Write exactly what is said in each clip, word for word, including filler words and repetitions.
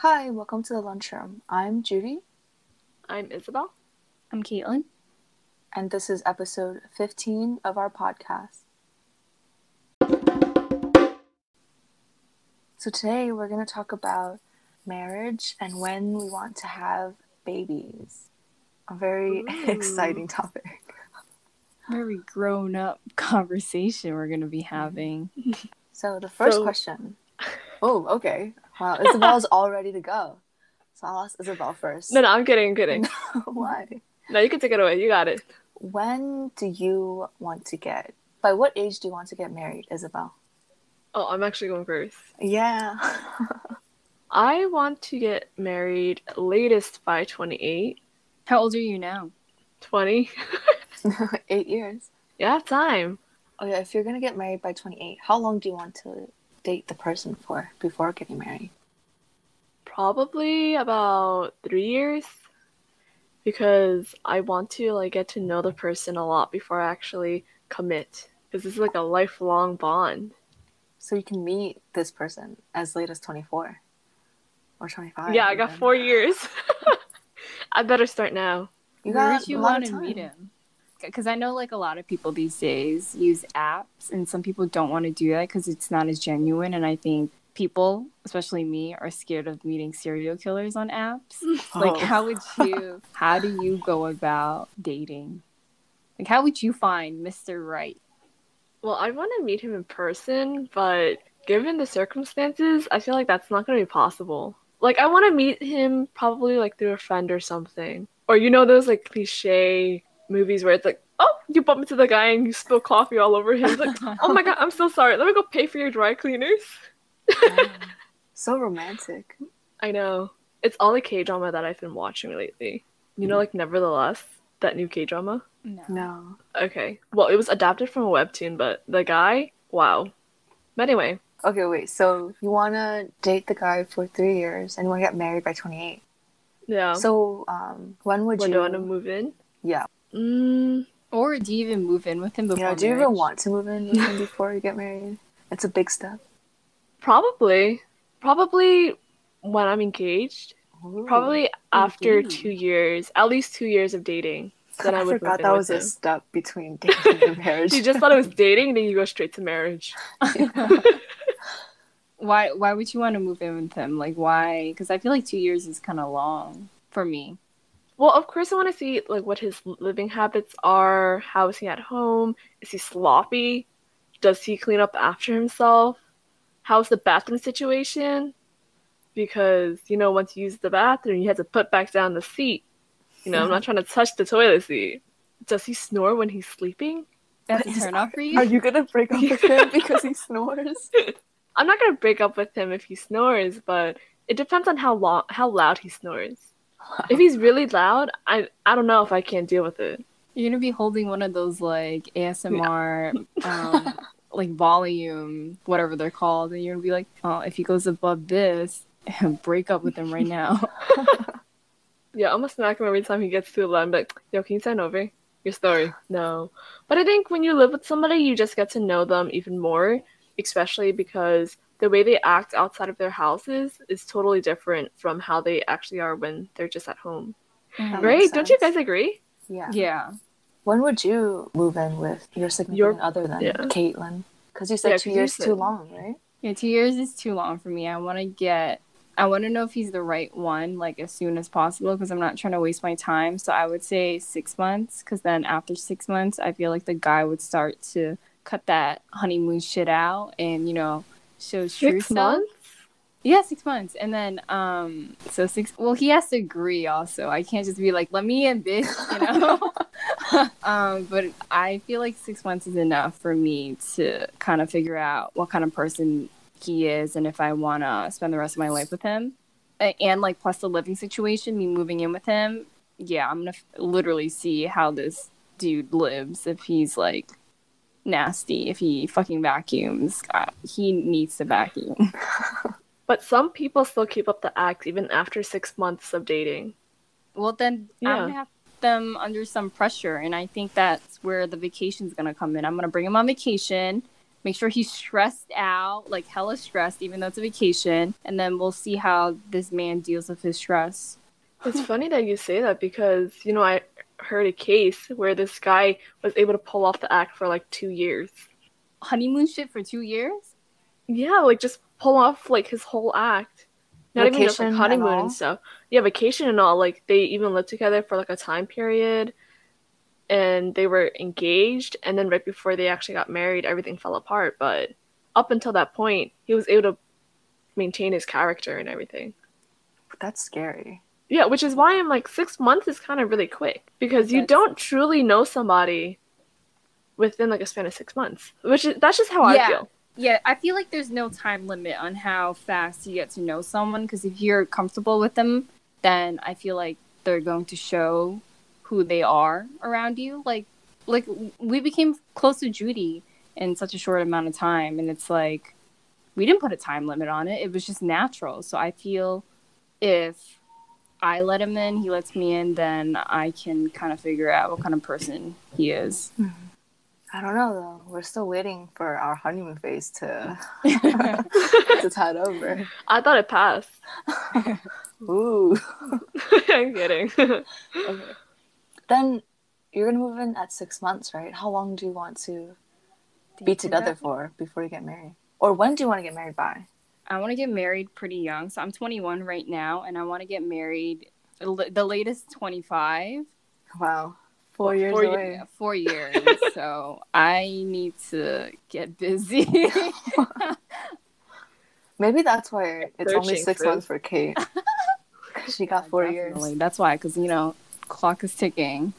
Hi, welcome to the lunchroom. I'm Judy, I'm Isabel. I'm Caitlin. and this is episode fifteen of our podcast. So today we're going to talk about marriage and when we want to have babies. A very Ooh. exciting topic. Very grown up conversation we're going to be having. So the first So- question. Oh, okay. Wow, Isabel's all ready to go. So I'll ask Isabel first. No, no, I'm kidding, I'm kidding. Why? No, you can take it away. You got it. When do you want to get, by what age do you want to get married, Isabel? Oh, I'm actually going first. Yeah. I want to get married latest by twenty-eight. How old are you now? twenty. Eight years. Yeah, time. Oh yeah, if you're gonna get married by twenty-eight, how long do you want to date the person for before getting married? Probably about three years. Because I want to like get to know the person a lot before I actually commit. Because this is like a lifelong bond. So you can meet this person as late as twenty-four or twenty-five. Yeah, I got even. four years. I better start now. You Where got would you a lot want of to time. meet him? Because I know like a lot of people these days use apps, and some people don't want to do that because it's not as genuine. And I think people, especially me, are scared of meeting serial killers on apps. Like, Oh. how would you, how do you go about dating? Like, how would you find Mister Right? Well, I want to meet him in person, but given the circumstances, I feel like that's not going to be possible. Like, I want to meet him probably like through a friend or something. Or you know those like cliche movies where it's like, oh, you bump into the guy and you spill coffee all over him. It's like, oh my god, I'm so sorry. Let me go pay for your dry cleaners. Wow. So romantic. I know. It's all the K-drama that I've been watching lately. You know, like Nevertheless, that new K-drama? No. No. Okay. Well, it was adapted from a webtoon, but the guy, wow. But anyway, Okay, wait. So you wanna date the guy for three years and you wanna get married by twenty-eight. yeah. So um, when would when you? do I want to move in? Yeah. Mm, Or do you even move in with him before Yeah. Do you marriage? even want to move in with him before you get married? It's a big step. probably. Probably when I'm engaged. Ooh. Probably after Indeed. two years, at least two years of dating. Then I, I would forgot move in that with was a him. step between dating and marriage. You just thought it was dating, then you go straight to marriage. Why why would you want to move in with him? Like, why? Because I feel like two years is kind of long for me. Well, of course, I want to see like what his living habits are. How is he at home? Is he sloppy? Does he clean up after himself? How's the bathroom situation? Because, you know, once you use the bathroom, you have to put back down the seat. You know, I'm not trying to touch the toilet seat. Does he snore when he's sleeping? That's What a is- turn off for you? Are you gonna break up with him because he snores? I'm not gonna break up with him if he snores, but it depends on how long, how loud he snores. If he's really loud, I I don't know if I can deal with it. You're gonna be holding one of those like A S M R, um, like volume, whatever they're called, and you're gonna be like, oh, if he goes above this, break up with him right now. Yeah, I'm gonna smack him every time he gets too loud. I'm like, yo, can you sign over your story? No. But I think when you live with somebody, you just get to know them even more, especially because the way they act outside of their houses is totally different from how they actually are when they're just at home. That Right? makes Don't you sense. guys agree? Yeah. Yeah. When would you move in with your significant Your- other than yeah. Caitlin? Because you said Yeah, two 'cause you years said- too long, right? Yeah, two years is too long for me. I want to get, I want to know if he's the right one, like as soon as possible, because I'm not trying to waste my time. So I would say six months, because then after six months, I feel like the guy would start to cut that honeymoon shit out and, you know, show his true Six self. months? Yeah, six months. And then, um, so six, well, he has to agree also. I can't just be like, let me in, bitch, you know? um, but I feel like six months is enough for me to kind of figure out what kind of person he is and if I want to spend the rest of my life with him. A- And, like, plus the living situation, me moving in with him. Yeah, I'm going to f- literally see how this dude lives. If he's, like, nasty, if he fucking vacuums, uh, he needs to vacuum. But some people still keep up the act even after six months of dating. Well, then Yeah. I'm gonna have them under some pressure, and I think that's where the vacation's gonna come in. I'm gonna bring him on vacation, make sure he's stressed out, like hella stressed, even though it's a vacation, and then we'll see how this man deals with his stress. It's funny that you say that because, you know, I heard a case where this guy was able to pull off the act for like two years. Honeymoon shit for two years? Yeah, like just pull off like his whole act. Not even just like Vacation honeymoon and all? and stuff. Yeah, vacation and all. Like they even lived together for like a time period and they were engaged, and then right before they actually got married, everything fell apart. But up until that point, he was able to maintain his character and everything. That's scary. Yeah, which is why I'm like, six months is kind of really quick because you That's- don't truly know somebody within like a span of six months. Which is that's just how I Yeah. feel. Yeah, I feel like there's no time limit on how fast you get to know someone, because if you're comfortable with them, then I feel like they're going to show who they are around you. Like, like we became close to Judy in such a short amount of time, and it's like we didn't put a time limit on it. It was just natural. So I feel if I let him in, he lets me in, then I can kind of figure out what kind of person he is. I don't know though. We're still waiting for our honeymoon phase to to tide over. I thought it passed. Ooh. I'm kidding. Okay. Then you're gonna move in at six months, right? How long do you want to be together for before you get married? Or when do you want to get married by? I want to get married pretty young. So I'm twenty-one right now, and I want to get married the latest twenty-five. Wow. Four years Four away. Yeah, four years. So I need to get busy. Maybe that's why it's only Searching six for- months for Kate. Because she got four Definitely. years. That's why, because, you know, clock is ticking.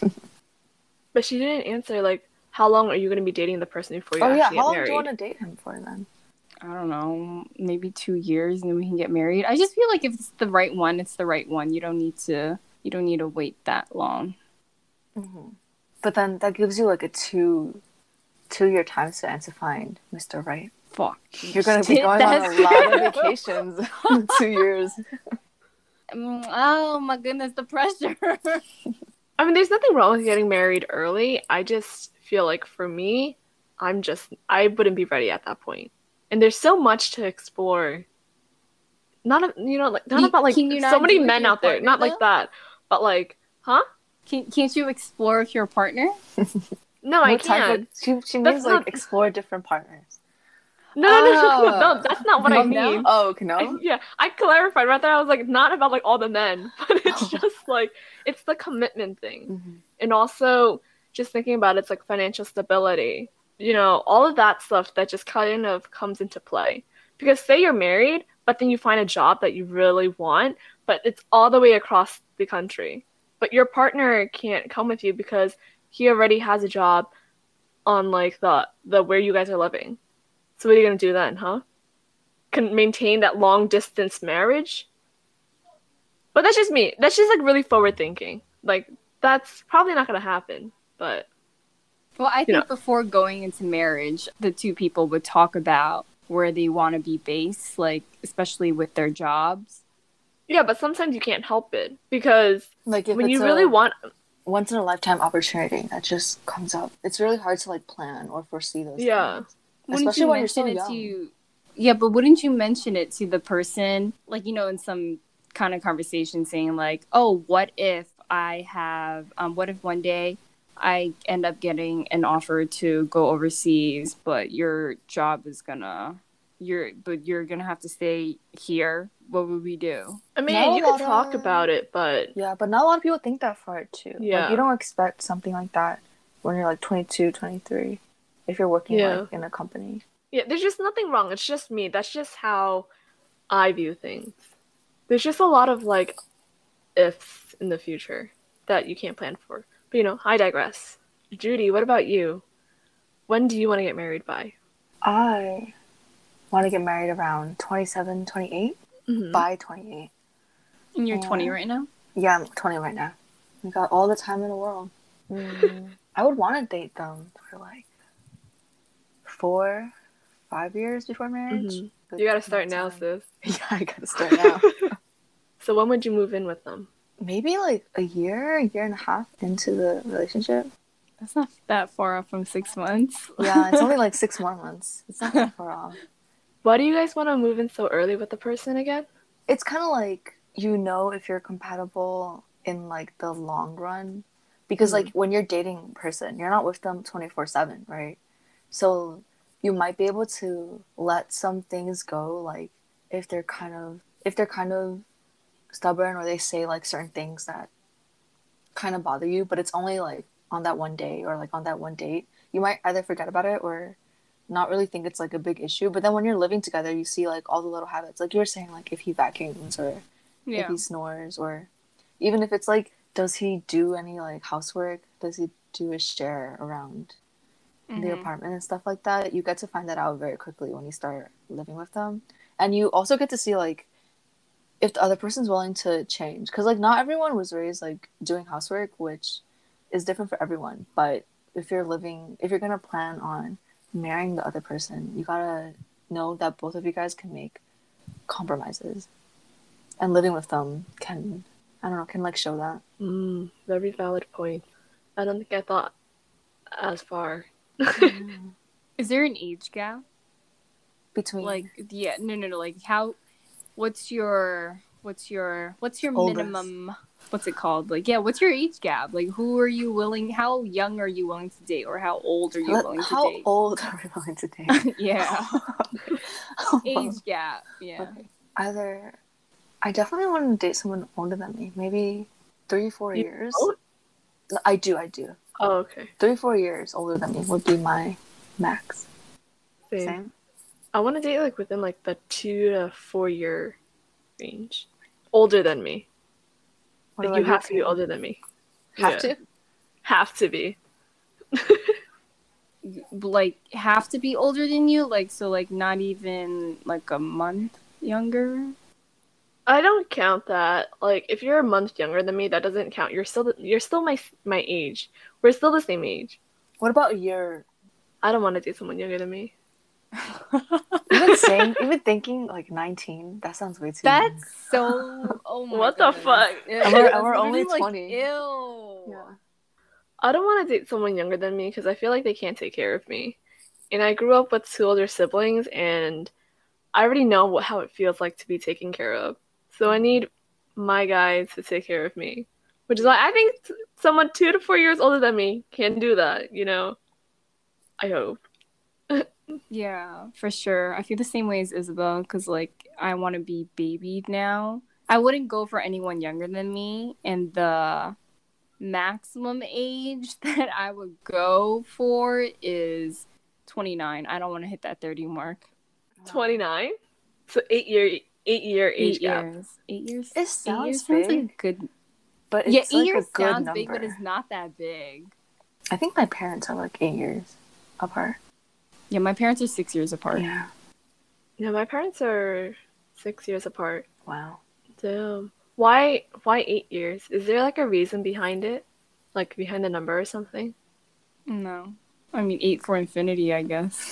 But she didn't answer like, how long are you going to be dating the person before you Oh actually yeah, get how long married? do you want to date him for then? I don't know, maybe two years and then we can get married. I just feel like if it's the right one, it's the right one. You don't need to, you don't need to wait that long. Mm-hmm. But then that gives you like a two two year time span to find Mister Right. Fuck. You're gonna be Shit, going on a that's lot of true. vacations in two years. Mm, oh my goodness, the pressure. I mean, there's nothing wrong with getting married early. I just feel like for me, I'm just, I wouldn't be ready at that point. And there's so much to explore. Not, you know, like, not You- about like can you so not many do it with men your out there. partner, Not like though? that. But like, huh? Can, can't you explore with your partner? No, I No time for- can't. she she That's means like not- explore different partners. No, no, no, no, Oh. no, that's not what I No, mean. no? Oh, no. Yeah, I clarified right there. I was like, not about like all the men, but it's just like, it's the commitment thing. Mm-hmm. And also just thinking about it's like financial stability, you know, all of that stuff that just kind of comes into play. Because say you're married, but then you find a job that you really want, but it's all the way across the country. But your partner can't come with you because he already has a job on like the the where you guys are living. So what are you gonna do then, huh? Can maintain that long distance marriage? But that's just me. That's just like really forward thinking. Like that's probably not gonna happen. But Well, I think You know. before going into marriage, the two people would talk about where they want to be based, like especially with their jobs. yeah, but sometimes you can't help it because Like if when it's you a really want, once in a lifetime opportunity that just comes up, it's really hard to like plan or foresee those Yeah. things. Wouldn't Especially you when you're mention so it young. to? Yeah, but wouldn't you mention it to the person, like you know, in some kind of conversation, saying like, "Oh, what if I have? Um, what if one day I end up getting an offer to go overseas, but your job is gonna, you're, but you're gonna have to stay here. What would we do?" I mean, Not a you can lot talk of- about it, but Yeah, but not a lot of people think that far too. Yeah. Like you don't expect something like that when you're like twenty-two, twenty-three if you're working Yeah. like in a company. yeah, there's just nothing wrong. It's just me. That's just how I view things. There's just a lot of like ifs in the future that you can't plan for. But you know, I digress. Judy, what about you? When do you want to get married by? I want to get married around twenty-seven, twenty-eight. Mhm. By twenty-eight. And you're Yeah. twenty right now. Yeah, I'm twenty right now. I got all the time in the world. Mm, I would want to date them for like four, five years before marriage. Mhm. But You gotta not start now, time. sis. Yeah, I gotta start now. So when would you move in with them? Maybe like a year, a year and a half into the relationship. That's not that far off from six months. Yeah, it's only like six more months. It's not that far off. Why do you guys want to move in so early with the person again? It's kind of like you know if you're compatible in like the long run, because Mhm. like when you're dating a person, you're not with them twenty-four seven, right? So you might be able to let some things go, like if they're kind of if they're kind of stubborn or they say like certain things that kind of bother you, but it's only like on that one day or like on that one date. You might either forget about it or not really think it's like a big issue. But then when you're living together, you see like all the little habits, like you were saying, like if he vacuums or if Yeah. he snores, or even if it's like, does he do any like housework? Does he do his share around the Mhm. apartment and stuff like that? You get to find that out very quickly when you start living with them. And you also get to see like if the other person's willing to change, because like not everyone was raised like doing housework, which is different for everyone. But if you're living if you're gonna plan on marrying the other person, you gotta know that both of you guys can make compromises, and living with them can, I don't know, can like show that. Mm, very valid point. I don't think I thought as far. Is there an age gap? Between Like, yeah, no, no, no. Like, how? What's your? What's your? What's your Oldest. minimum? What's it called? Like, yeah, what's your age gap? Like, who are you willing? How young are you willing to date, or how old are you Let- willing how to date? old are we willing to date? Yeah, age gap. Yeah. Okay. Either I definitely want to date someone older than me, maybe three, four You years. don't? I do, I do. Oh, okay. Three, four years older than me would be my max. Same. Same. I want to date like within like the two to four year range. Older than me. What Like, you about have to be Kate? older than me. Have Yeah. to? Have to be. Like, have to be older than you. Like, so, like, not even like a month younger. I don't count that. Like, if you're a month younger than me, that doesn't count. You're still you're still my my age. We're still the same age. What about a year? I don't want to date someone younger than me. Even saying, even thinking like nineteen, that sounds way too young. That's so. Oh my. What the goodness. fuck? Ew, And we're- and that's we're only literally, like, twenty. Ew. Yeah. I don't want to date someone younger than me because I feel like they can't take care of me. And I grew up with two older siblings, and I already know what, how it feels like to be taken care of. So I need my guy to take care of me, which is why I think t- someone two to four years older than me can do that. You know, I hope. Yeah, for sure. I feel the same way as Isabel because, like, I want to be babied now. I wouldn't go for anyone younger than me, and the maximum age that I would go for is twenty-nine. I don't want to hit that thirty mark. twenty-nine. So eight year eight year age Eight gap. years. Eight years. It Eight sounds years sounds big, like a good. but Yeah, it's eight like years a good sounds number. big, but it's not that big. I think my parents are like eight years apart. Yeah, my parents are six years apart. Yeah. Yeah, my parents are six years apart. Wow. Damn. Why why eight years? Is there like a reason behind it? Like behind the number or something? No, I mean eight for infinity, I guess.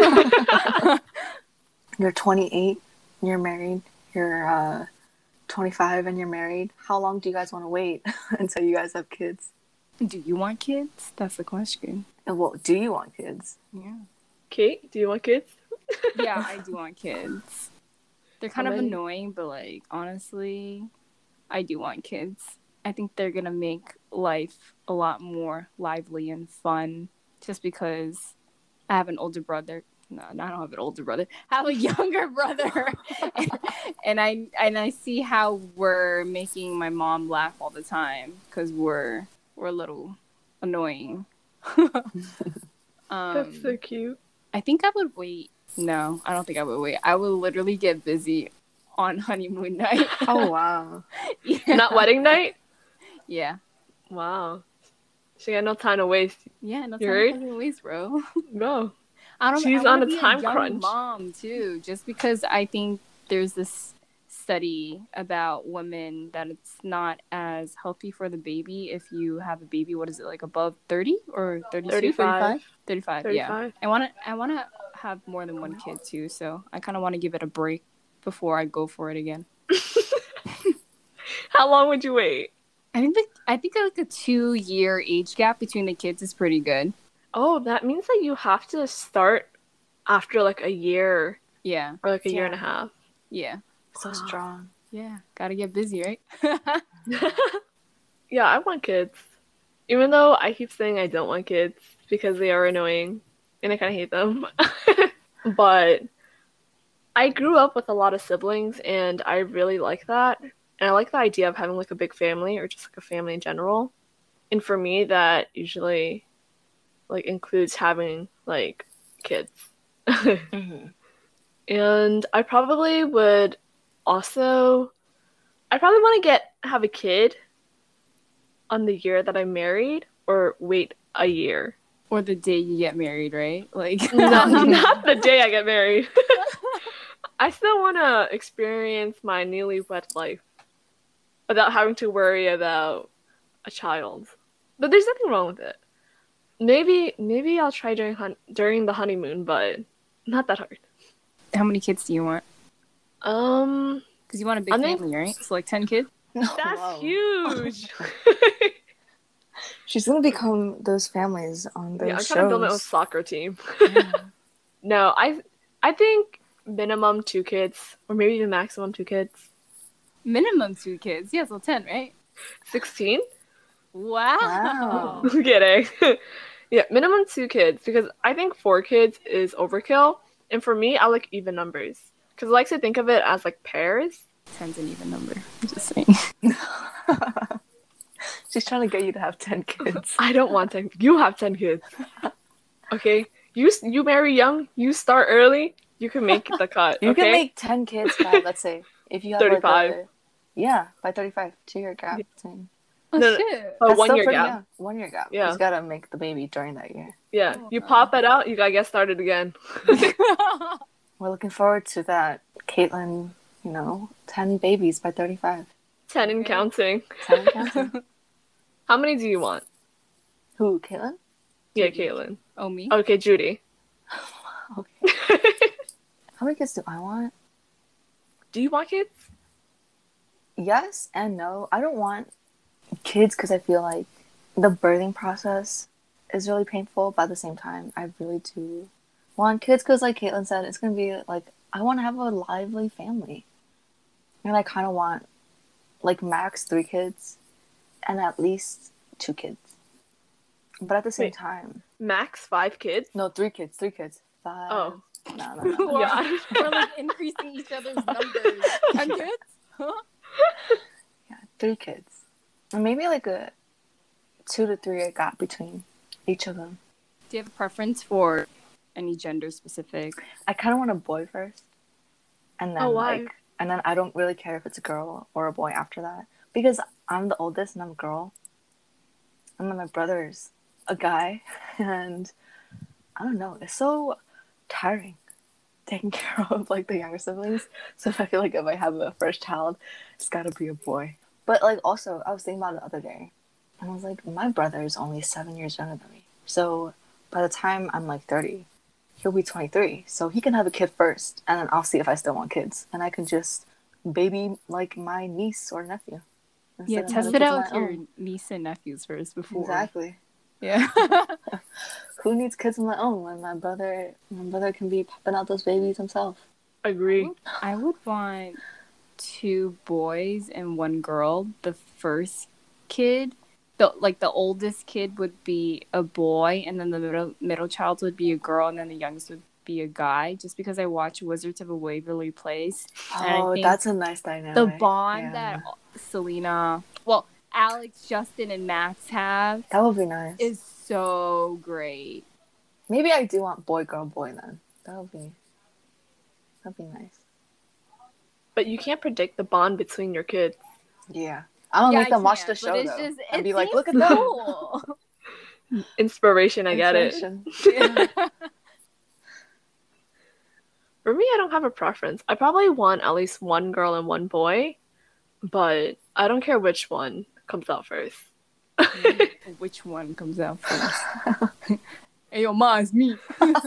You're twenty-eight, you're married. You're uh, twenty-five and you're married. How long do you guys want to wait until you guys have kids? Do you want kids? That's the question. And well, do you want kids? Yeah. Kate, do you want kids? Yeah, I do want kids. They're kind How of many? annoying, but like honestly, I do want kids. I think they're gonna make life a lot more lively and fun. Just because I have an older brother. No, I don't have an older brother. I have a younger brother, and, and I and I see how we're making my mom laugh all the time because we're we're a little annoying. um, That's so cute. I think I would wait. No, I don't think I would wait. I would literally get busy on honeymoon night. Oh, wow. Yeah. Not wedding night? Yeah. Wow. She got no time to waste. Yeah, no You time heard? to fucking waste, bro. No. I don't. She's I on wanna a be time young crunch. Mom too, just because I think there's this study about women that it's not as healthy for the baby if you have a baby. What is it, like above thirty or thirty-two? thirty-five. thirty-five. thirty-five. Yeah. I want to. I want to have more than one kid too, so I kind of want to give it a break before I go for it again. How long would you wait? I think the, I think like a two year age gap between the kids is pretty good. Oh, that means that you have to start after like a year Yeah. or like a year and a Yeah. half. Yeah. So Wow. strong. Yeah. Gotta get busy, right? Yeah, I want kids. Even though I keep saying I don't want kids because they are annoying and I kind of hate them. But I grew up with a lot of siblings and I really like that. And I like the idea of having like a big family or just like a family in general. And for me, that usually like includes having like kids. Mm-hmm. And I probably would also I probably want to get have a kid on the year that I'm married or wait a year. Or the day you get married, right? Like Not, not the day I get married. I still want to experience my newlywed life without having to worry about a child. But there's nothing wrong with it. Maybe maybe I'll try during hun- during the honeymoon, but not that hard. How many kids do you want? Um, Because you want a big I think- family, right? So like ten kids? that's Wow. huge. She's gonna become those families on those Yeah, I'm shows. trying to build my own soccer team. Yeah. No, I I think minimum two kids, or maybe even maximum two kids. Minimum two kids. Yeah, so ten, right? Sixteen? Wow. Wow. I'm kidding. Yeah, minimum two kids because I think four kids is overkill, and for me, I like even numbers because I like to think of it as like pairs. Ten's an even number. I'm just saying. She's trying to get you to have ten kids. I don't want ten. You have ten kids. Okay, you you marry young, you start early, you can make the cut. You okay? can make ten kids by, let's say, if you have thirty-five. Like a, yeah, by thirty-five, two year gap. Thing. Oh, No, no. shit. Oh, That's one still year pretty gap. young. One year gap. Yeah. You gotta make the baby during that year. Yeah, Oh, you no. pop it out, you gotta get started again. We're looking forward to that. Caitlin, you know, ten babies by thirty-five. Ten and Okay. counting. ten and counting. How many do you want? Who, Caitlin? Yeah, Judy. Caitlin. Oh, me? Okay, Judy. Okay. How many kids do I want? Do you want kids? Yes and no. I don't want kids because I feel like the birthing process is really painful, but at the same time, I really do want kids because, like Caitlin said, it's going to be like, I want to have a lively family. And I kind of want like max three kids and at least two kids. But at the same Wait. time, Max five kids? no, three kids, three kids. Five. Oh. No, no, no. no. Yeah. We're like increasing each other's numbers. ten kids? Huh? Yeah, three kids. And maybe like a two to three year gap between each of them. Do you have a preference for any gender specific? I kind of want a boy first, and then Oh, why? like, and then I don't really care if it's a girl or a boy after that because I'm the oldest and I'm a girl, and then my brother's a guy, and I don't know. It's so tiring taking care of like the younger siblings. So I feel like if I have a first child, it's gotta be a boy. But like also, I was thinking about it the other day, and I was like, my brother is only seven years younger than me. So by the time I'm like thirty, he'll be twenty-three. So he can have a kid first, and then I'll see if I still want kids, and I can just baby like my niece or nephew. Yeah, instead of test having it kids out of with my your own. niece and nephews first before. Exactly. Yeah. Who needs kids of my own when my brother, my brother can be popping out those babies himself? Agree. I would want two boys and one girl. The first kid, the like the oldest kid would be a boy, and then the middle middle child would be a girl, and then the youngest would be a guy. Just because I watch Wizards of Waverly Place, and I Oh, think that's a nice dynamic. the bond Yeah. that Selena, well, Alex, Justin, and Max have That would be nice. is so great. Maybe I do want boy, girl, boy then. That would be, that'd be nice. But you can't predict the bond between your kids. Yeah. I'll Yeah, make I them watch can't, the but show it's though, just- and it be like, seems "Look at them." cool. Inspiration, I get it. Inspiration. For me, I don't have a preference. I probably want at least one girl and one boy, but I don't care which one comes out first. Which one comes out first? Hey, yo, ma, it's me.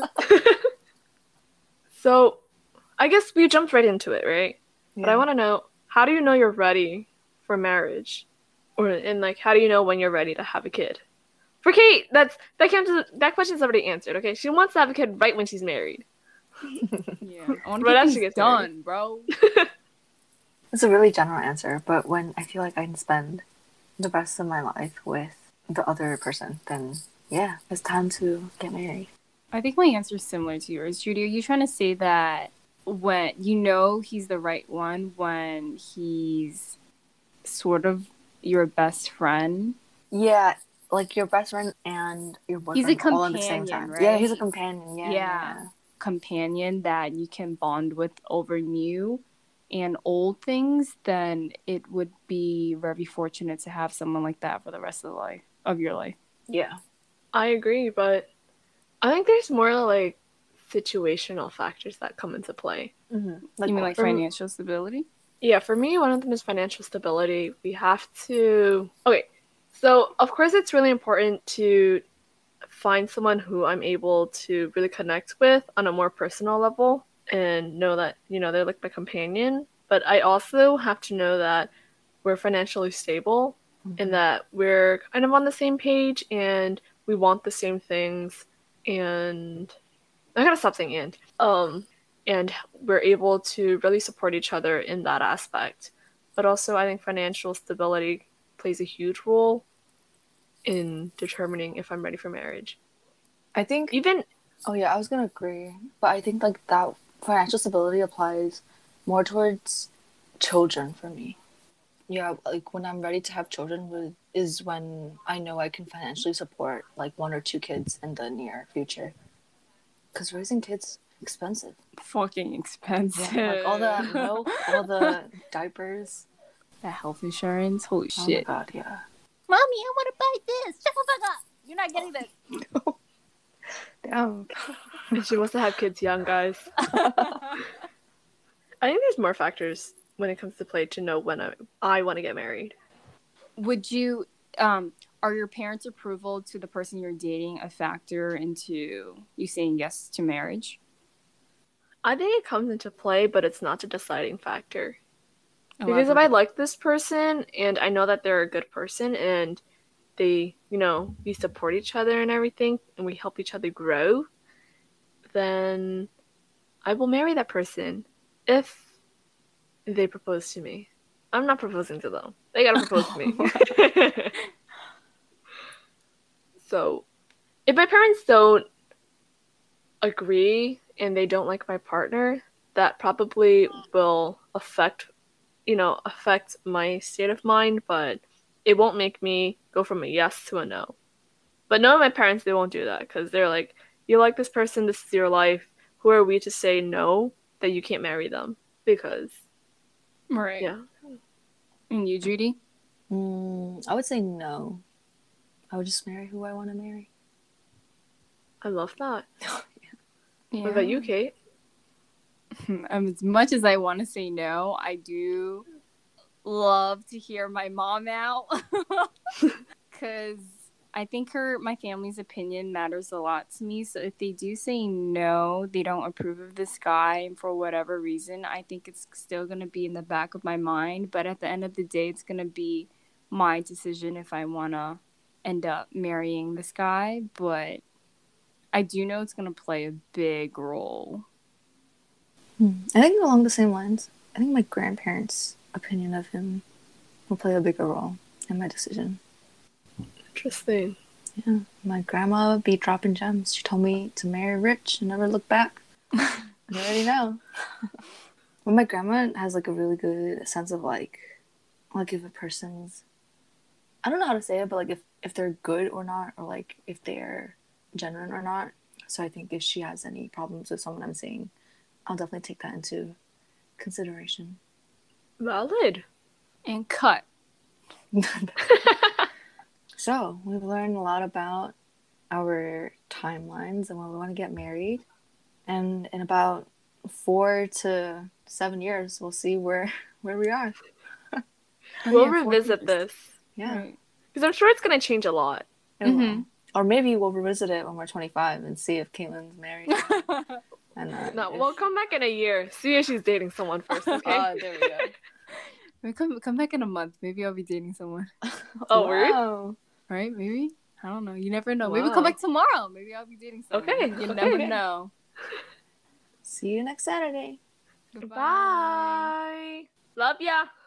So, I guess we jumped right into it, right? But I Yeah. want to know, how do you know you're ready for marriage? Or and like, how do you know when you're ready to have a kid? For Kate, that's that can't that question's already answered. Okay, she wants to have a kid right when she's married. Yeah, I want to Right get after she things gets done, married. bro. It's a really general answer, but when I feel like I can spend the rest of my life with the other person, then yeah, it's time to get married. I think my answer is similar to yours, Judy. Are you trying to say that when you know he's the right one when he's sort of your best friend? Yeah, like your best friend and your He's a boyfriend all at the same companion, time. Yeah, he's a right? companion. Yeah, Yeah. yeah. Companion that you can bond with over new and old things, then it would be very fortunate to have someone like that for the rest of the life of your life. Yeah. I agree, but I think there's more like situational factors that come into play. Mm-hmm. You mean what? like financial stability? Yeah, for me, one of them is financial stability. We have to. Okay, so of course, it's really important to find someone who I'm able to really connect with on a more personal level and know that, you know, they're like my companion. But I also have to know that we're financially stable Mm-hmm. and that we're kind of on the same page and we want the same things. And I gotta stop saying and. Um, and we're able to really support each other in that aspect. But also, I think financial stability plays a huge role in determining if I'm ready for marriage. I think Even Oh yeah, I was gonna agree, but I think like that financial stability applies more towards children for me. Yeah, like when I'm ready to have children with is when I know I can financially support like one or two kids in the near future. Because raising kids expensive. Fucking expensive. Yeah, like all the milk, all the diapers. That health insurance, holy Oh shit. my god, yeah. Mommy, I want to buy this. Shut the fuck up. You're not getting this. Damn. and she wants to have kids young, guys. I think there's more factors when it comes to play to know when I, I want to get married. Would you, um, are your parents' approval to the person you're dating a factor into you saying yes to marriage? I think it comes into play, but it's not the deciding factor. Because Elaborate. if I like this person and I know that they're a good person and they, you know, we support each other and everything and we help each other grow, then I will marry that person if they propose to me. I'm not proposing to them. They gotta propose to me. So, if my parents don't agree and they don't like my partner, that probably will affect, you know, affect my state of mind, but it won't make me go from a yes to a no. But no, my parents, they won't do that because they're like, you like this person, this is your life. Who are we to say no, that you can't marry them? Because, Right. yeah. And you, Judy? Mm, I would say no. I would just marry who I want to marry. I love that. Yeah. What about you, Kate? As much as I want to say no, I do love to hear my mom out. Because I think her, my family's opinion matters a lot to me. So if they do say no, they don't approve of this guy, and for whatever reason, I think it's still going to be in the back of my mind. But at the end of the day, it's going to be my decision if I want to end up marrying this guy. But I do know it's going to play a big role. Hmm. I think along the same lines, I think my grandparents' opinion of him will play a bigger role in my decision. Interesting. Yeah, my grandma would be dropping gems. She told me to marry rich and never look back. I already know. But my grandma has like a really good sense of like, like if a person's, I don't know how to say it, but like if, if they're good or not, or like if they're genuine or not. So I think if she has any problems with someone I'm seeing, I'll definitely take that into consideration. Valid. And cut. So we've learned a lot about our timelines and when we want to get married. And in about four to seven years, we'll see where, where we are. Oh, We'll yeah, four revisit years. this. Yeah. Right. Because I'm sure it's going to change a lot. It will. Mhm. Or maybe we'll revisit it when we're twenty-five and see if Caitlin's married. and uh, No, if... we'll come back in a year. See if she's dating someone first, okay? Oh, there we go. We come come back in a month. Maybe I'll be dating someone. Oh, word? Wow. Right? Maybe. I don't know. You never know. Maybe we'll Wow. come back tomorrow. Maybe I'll be dating someone. Okay, You okay. never know. See you next Saturday. Goodbye. Bye. Love ya.